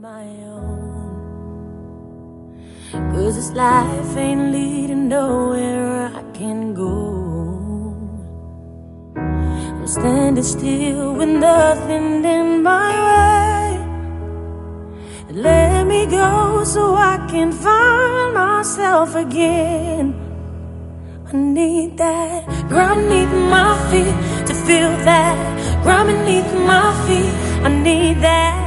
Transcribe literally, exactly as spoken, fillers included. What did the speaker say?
my own. 'Cause this life ain't leading nowhere I can go. I'm standing still with nothing in my way. Let me go so I can find myself again. I need that ground beneath my feet to feel that ground beneath my feet. I need that.